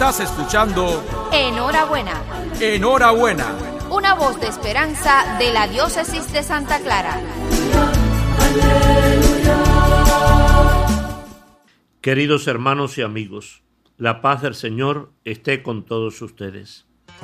Estás escuchando Enhorabuena. Enhorabuena. Una voz de esperanza de la Diócesis de Santa Clara. Queridos hermanos y amigos, la paz del Señor esté con todos ustedes.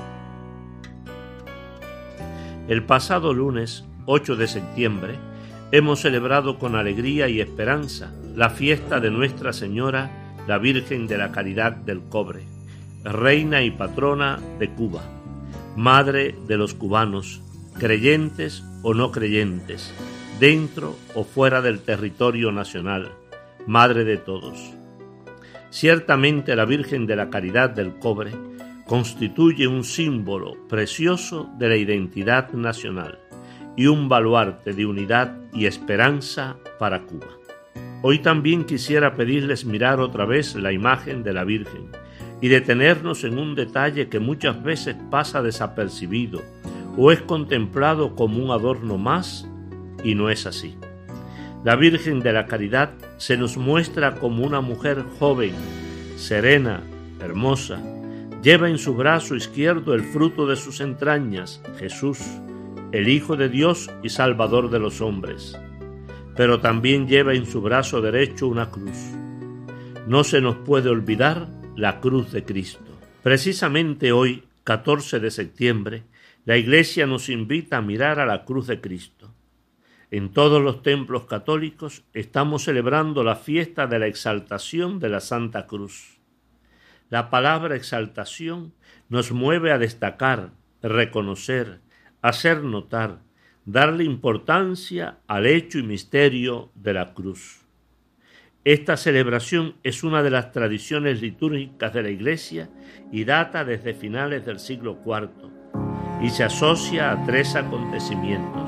El pasado lunes 8 de septiembre hemos celebrado con alegría y esperanza la fiesta de Nuestra Señora, la Virgen de la Caridad del Cobre, reina y patrona de Cuba, madre de los cubanos, creyentes o no creyentes, dentro o fuera del territorio nacional, madre de todos. Ciertamente la Virgen de la Caridad del Cobre constituye un símbolo precioso de la identidad nacional y un baluarte de unidad y esperanza para Cuba. Hoy también quisiera pedirles mirar otra vez la imagen de la Virgen y detenernos en un detalle que muchas veces pasa desapercibido o es contemplado como un adorno más, y no es así. La Virgen de la Caridad se nos muestra como una mujer joven, serena, hermosa. Lleva en su brazo izquierdo el fruto de sus entrañas, Jesús, el Hijo de Dios y Salvador de los hombres. Pero también lleva en su brazo derecho una cruz. No se nos puede olvidar la cruz de Cristo. Precisamente hoy, 14 de septiembre, la Iglesia nos invita a mirar a la cruz de Cristo. En todos los templos católicos estamos celebrando la fiesta de la exaltación de la Santa Cruz. La palabra exaltación nos mueve a destacar, reconocer, hacer notar, darle importancia al hecho y misterio de la cruz. Esta celebración es una de las tradiciones litúrgicas de la Iglesia y data desde finales del siglo IV y se asocia a tres acontecimientos: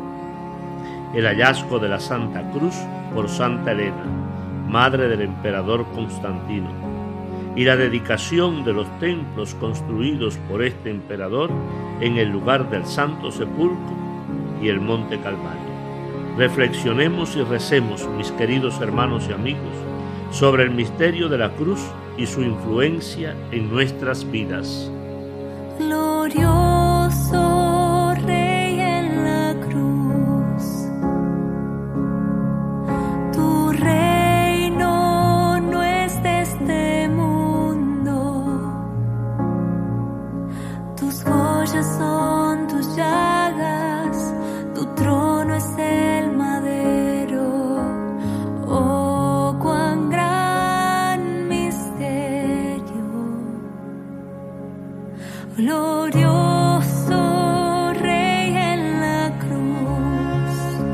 el hallazgo de la Santa Cruz por Santa Elena, madre del emperador Constantino, y la dedicación de los templos construidos por este emperador en el lugar del Santo Sepulcro y el Monte Calvario. Reflexionemos y recemos, mis queridos hermanos y amigos, sobre el misterio de la cruz y su influencia en nuestras vidas. Glorioso Rey en la cruz, tu reino no es de este mundo, tus joyas son tus llagas, tu trono es el madero. Oh, cuán gran misterio. Glorioso Rey en la cruz,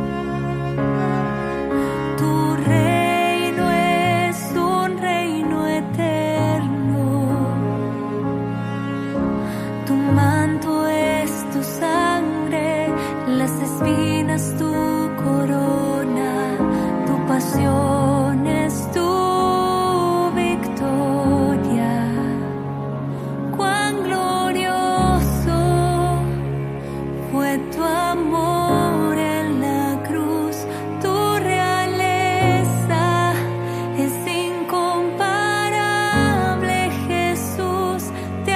tu reino es un reino eterno, tu manto es tu sangre, las espinas tu corona, tu pasión es tu victoria. Cuán glorioso fue tu amor en la cruz, tu realeza es incomparable, Jesús, te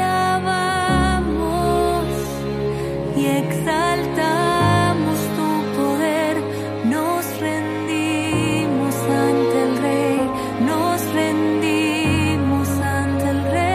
alabamos y exaltamos tu poder, nos rendimos ante el Rey, nos rendimos ante el Rey.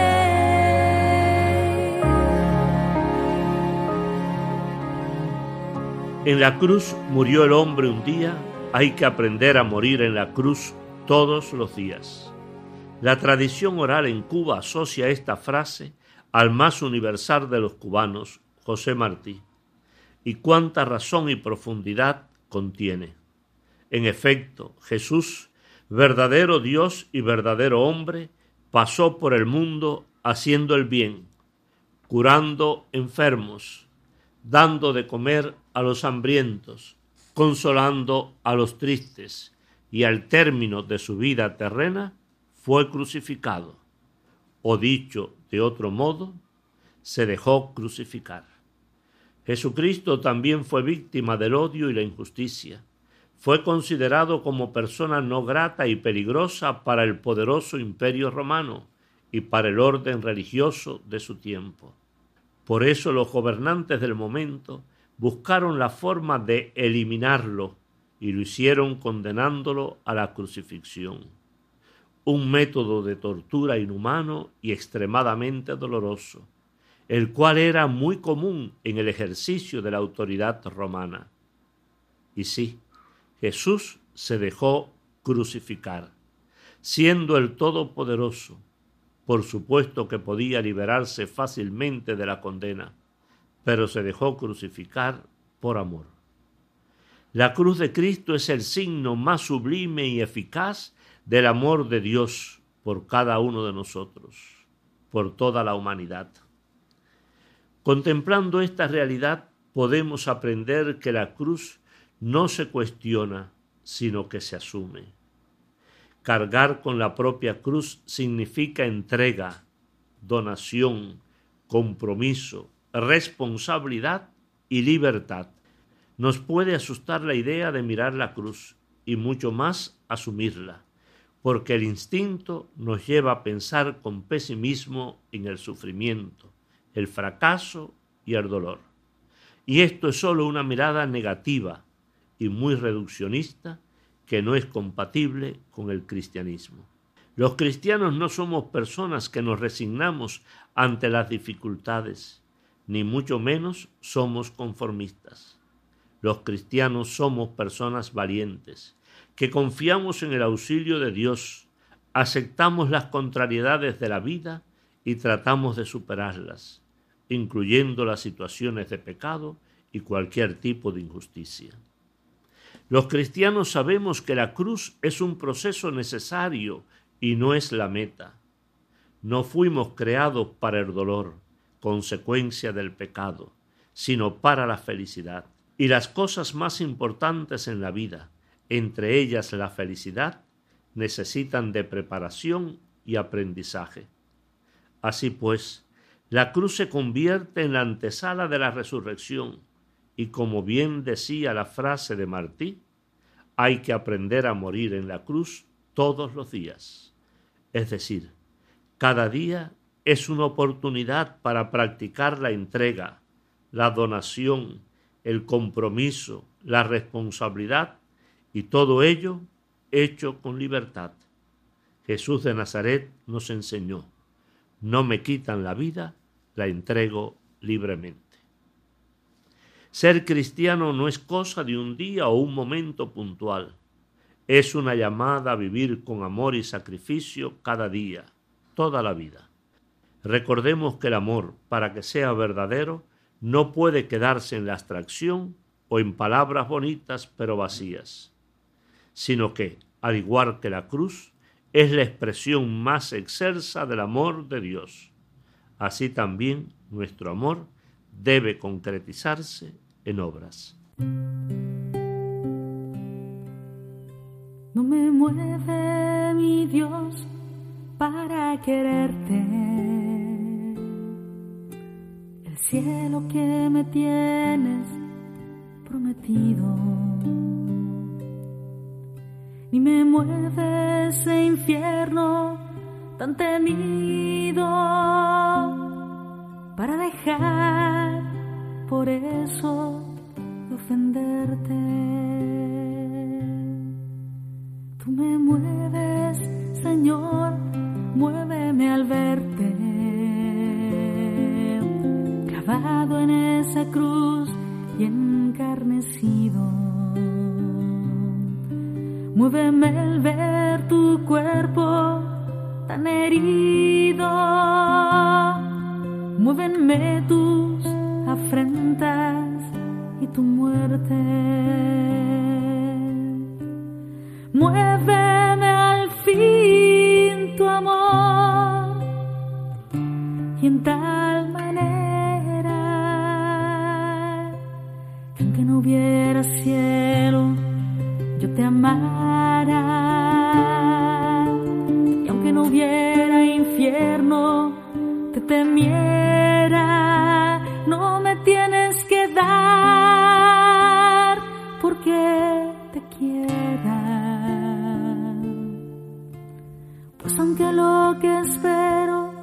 En la cruz murió el hombre un día, hay que aprender a morir en la cruz todos los días. La tradición oral en Cuba asocia esta frase al más universal de los cubanos, José Martí, y cuánta razón y profundidad contiene. En efecto, Jesús, verdadero Dios y verdadero hombre, pasó por el mundo haciendo el bien, curando enfermos, dando de comer a los hambrientos, consolando a los tristes, y al término de su vida terrena fue crucificado, o dicho de otro modo, se dejó crucificar. Jesucristo también fue víctima del odio y la injusticia. Fue considerado como persona no grata y peligrosa para el poderoso imperio romano y para el orden religioso de su tiempo. Por eso los gobernantes del momento buscaron la forma de eliminarlo y lo hicieron condenándolo a la crucifixión, un método de tortura inhumano y extremadamente doloroso, el cual era muy común en el ejercicio de la autoridad romana. Y sí, Jesús se dejó crucificar, siendo el Todopoderoso. Por supuesto que podía liberarse fácilmente de la condena, pero se dejó crucificar por amor. La cruz de Cristo es el signo más sublime y eficaz del amor de Dios por cada uno de nosotros, por toda la humanidad. Contemplando esta realidad, podemos aprender que la cruz no se cuestiona, sino que se asume. Cargar con la propia cruz significa entrega, donación, compromiso, responsabilidad y libertad. Nos puede asustar la idea de mirar la cruz y mucho más asumirla, porque el instinto nos lleva a pensar con pesimismo en el sufrimiento, el fracaso y el dolor. Y esto es solo una mirada negativa y muy reduccionista que no es compatible con el cristianismo. Los cristianos no somos personas que nos resignamos ante las dificultades, ni mucho menos somos conformistas. Los cristianos somos personas valientes, que confiamos en el auxilio de Dios, aceptamos las contrariedades de la vida y tratamos de superarlas, incluyendo las situaciones de pecado y cualquier tipo de injusticia. Los cristianos sabemos que la cruz es un proceso necesario y no es la meta. No fuimos creados para el dolor, consecuencia del pecado, sino para la felicidad. Y las cosas más importantes en la vida, entre ellas la felicidad, necesitan de preparación y aprendizaje. Así pues, la cruz se convierte en la antesala de la resurrección y, como bien decía la frase de Martí, hay que aprender a morir en la cruz todos los días. Es decir, cada día es una oportunidad para practicar la entrega, la donación, el compromiso, la responsabilidad y todo ello hecho con libertad. Jesús de Nazaret nos enseñó: no me quitan la vida, la entrego libremente. Ser cristiano no es cosa de un día o un momento puntual. Es una llamada a vivir con amor y sacrificio cada día, toda la vida. Recordemos que el amor, para que sea verdadero, no puede quedarse en la abstracción o en palabras bonitas pero vacías, sino que, al igual que la cruz, es la expresión más excelsa del amor de Dios. Así también nuestro amor debe concretizarse en obras. No me mueve mi Dios para quererte, el cielo que me tienes prometido, ni me mueve ese infierno tan temido para dejar por eso de ofenderte. Tú me mueves, Señor, muéveme al verte clavado en esa cruz y encarnecido. Muéveme al ver tu cuerpo tan herido. Muévenme tus afrentas y tu muerte. Muéveme al fin tu amor y en tal manera que aunque no hubiera cielo yo te amara, y aunque no hubiera infierno te temiera. No me tienes que dar porque te quiera, pues aunque lo que espero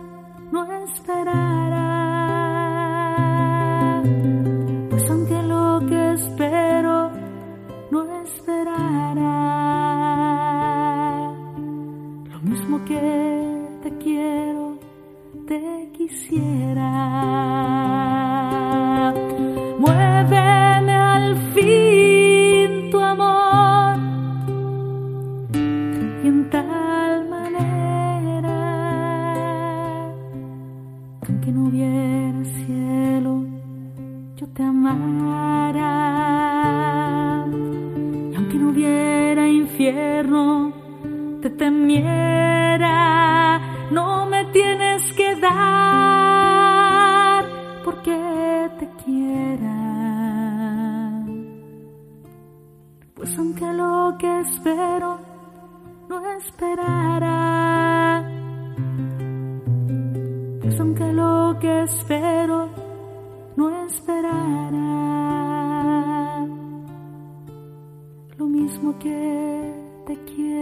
quiera. Muéveme al fin tu amor, y en tal manera que aunque no hubiera cielo, yo te amara, y aunque no hubiera infierno, te temiera. No me tienes que dar porque te quiera, pues aunque lo que espero no esperara, pues aunque lo que espero no esperara, lo mismo que te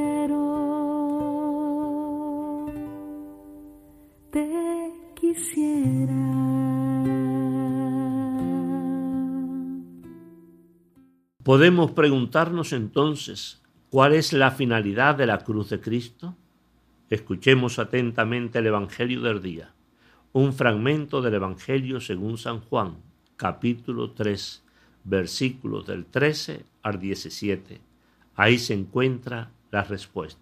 quiero, te quisiera. Podemos preguntarnos entonces, ¿cuál es la finalidad de la cruz de Cristo? Escuchemos atentamente el Evangelio del día. Un fragmento del Evangelio según San Juan, capítulo 3, versículos del 13 al 17. Ahí se encuentra la respuesta.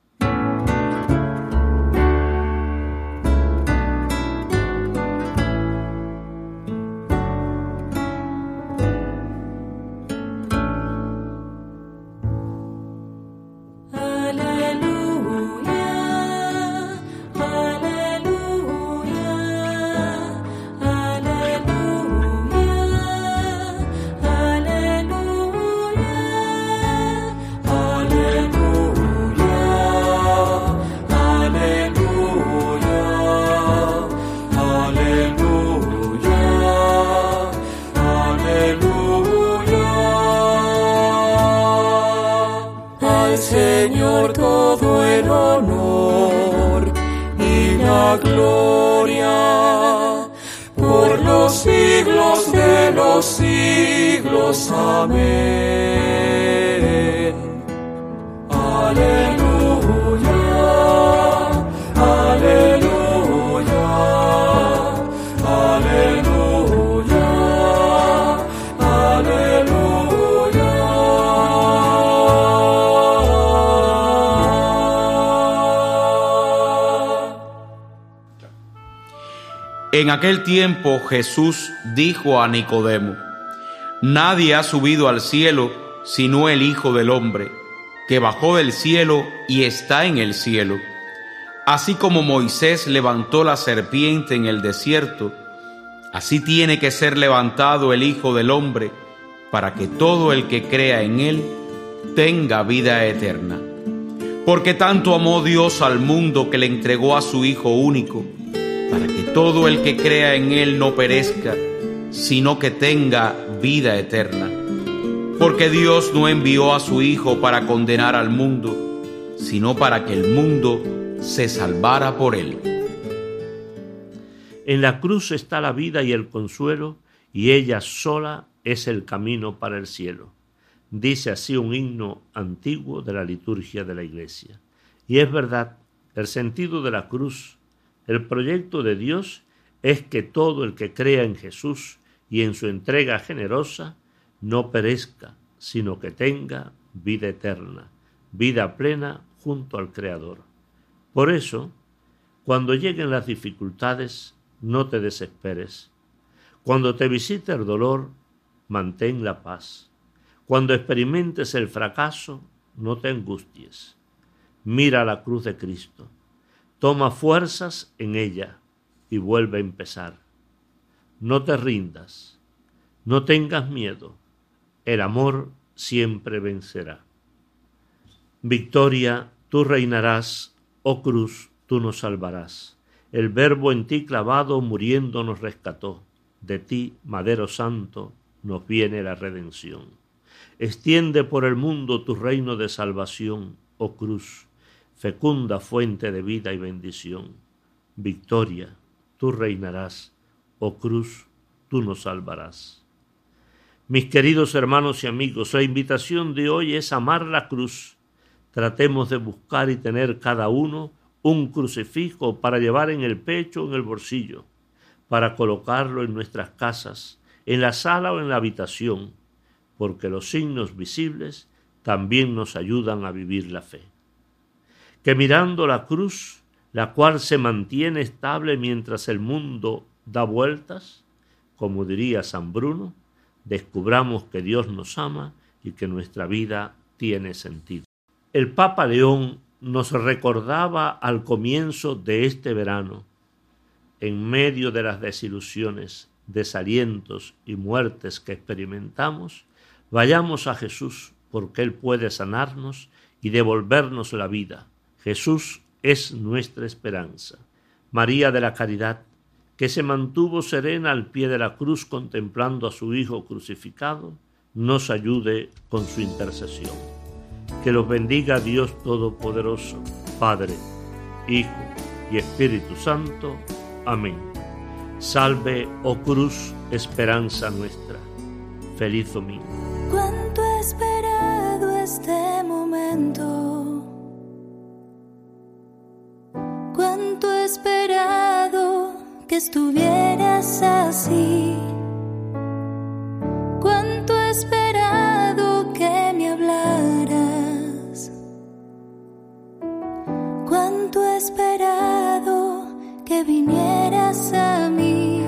Señor todo el honor y la gloria por los siglos de los siglos. Amén. Aleluya, aleluya, aleluya, aleluya. En aquel tiempo Jesús dijo a Nicodemo: Nadie ha subido al cielo sino el Hijo del Hombre, que bajó del cielo y está en el cielo. Así como Moisés levantó la serpiente en el desierto, así tiene que ser levantado el Hijo del Hombre, para que todo el que crea en él tenga vida eterna. Porque tanto amó Dios al mundo que le entregó a su Hijo único, para que todo el que crea en él no perezca, sino que tenga vida eterna. Porque Dios no envió a su Hijo para condenar al mundo, sino para que el mundo se salvara por él. En la cruz está la vida y el consuelo, y ella sola es el camino para el cielo. Dice así un himno antiguo de la liturgia de la Iglesia. Y es verdad, el sentido de la cruz, el proyecto de Dios, es que todo el que crea en Jesús y en su entrega generosa no perezca, sino que tenga vida eterna, vida plena junto al Creador. Por eso, cuando lleguen las dificultades, no te desesperes. Cuando te visite el dolor, mantén la paz. Cuando experimentes el fracaso, no te angusties. Mira la cruz de Cristo. Toma fuerzas en ella y vuelve a empezar. No te rindas, no tengas miedo, el amor siempre vencerá. Victoria, tú reinarás, oh cruz, tú nos salvarás. El Verbo en ti clavado muriendo nos rescató. De ti, Madero Santo, nos viene la redención. Extiende por el mundo tu reino de salvación, oh cruz, fecunda fuente de vida y bendición. Victoria, tú reinarás, oh cruz, tú nos salvarás. Mis queridos hermanos y amigos, la invitación de hoy es amar la cruz. Tratemos de buscar y tener cada uno un crucifijo para llevar en el pecho o en el bolsillo, para colocarlo en nuestras casas, en la sala o en la habitación, porque los signos visibles también nos ayudan a vivir la fe. Que mirando la cruz, la cual se mantiene estable mientras el mundo da vueltas, como diría San Bruno, descubramos que Dios nos ama y que nuestra vida tiene sentido. El Papa León nos recordaba al comienzo de este verano, en medio de las desilusiones, desalientos y muertes que experimentamos, vayamos a Jesús porque Él puede sanarnos y devolvernos la vida. Jesús es nuestra esperanza. María de la Caridad, que se mantuvo serena al pie de la cruz contemplando a su Hijo crucificado, nos ayude con su intercesión. Que los bendiga Dios Todopoderoso, Padre, Hijo y Espíritu Santo. Amén. Salve, oh cruz, esperanza nuestra. Feliz domingo. Cuánto he esperado este momento, cuánto he esperado que estuvieras así, cuánto he esperado que me hablaras, cuánto he esperado que vinieras a mí.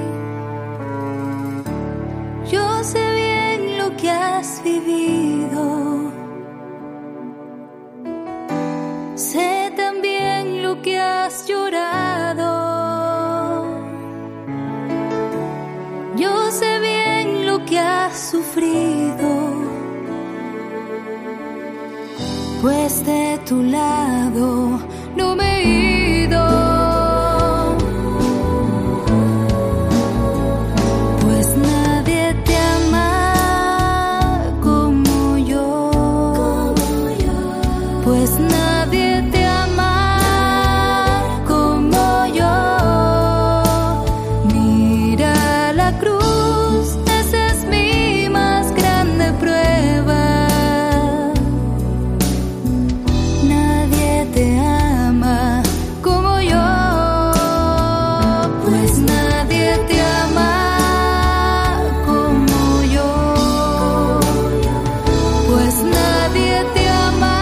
Yo sé bien lo que has vivido, sé también lo que has llorado. Yo sé bien lo que has sufrido, pues de tu lado no me he ido. Pues nadie te ama como yo. Mira la cruz, esa es mi más grande prueba. Nadie te ama como yo. Pues nadie te ama como yo. Pues nadie te ama.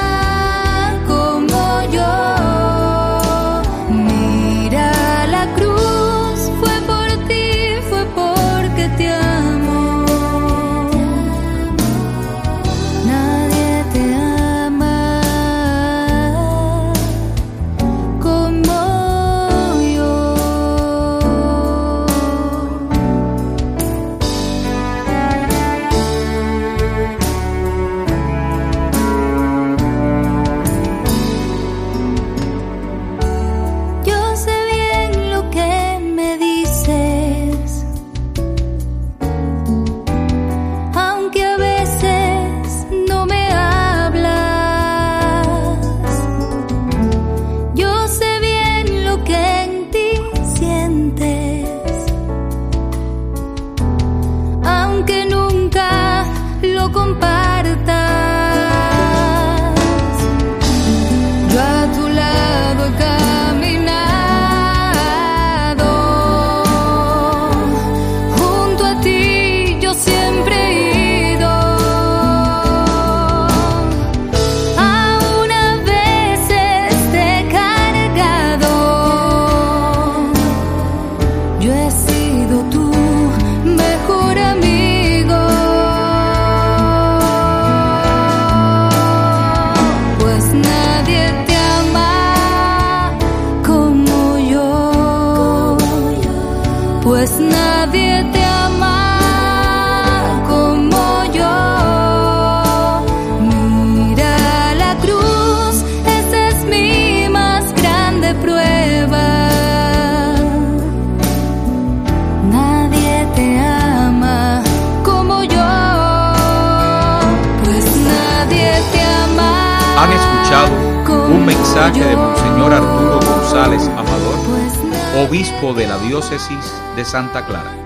Aunque nunca lo compartas, yo a tu lado he caminado, junto a ti yo siempre he ido, aún a veces te he cargado, yo he sido tu mejor amigo. Pues nadie te ama como yo. Mira la cruz, esa es mi más grande prueba. Nadie te ama como yo. Pues nadie te ama. Han escuchado un mensaje de Monseñor Arturo González Amador, obispo de la diócesis de Santa Clara.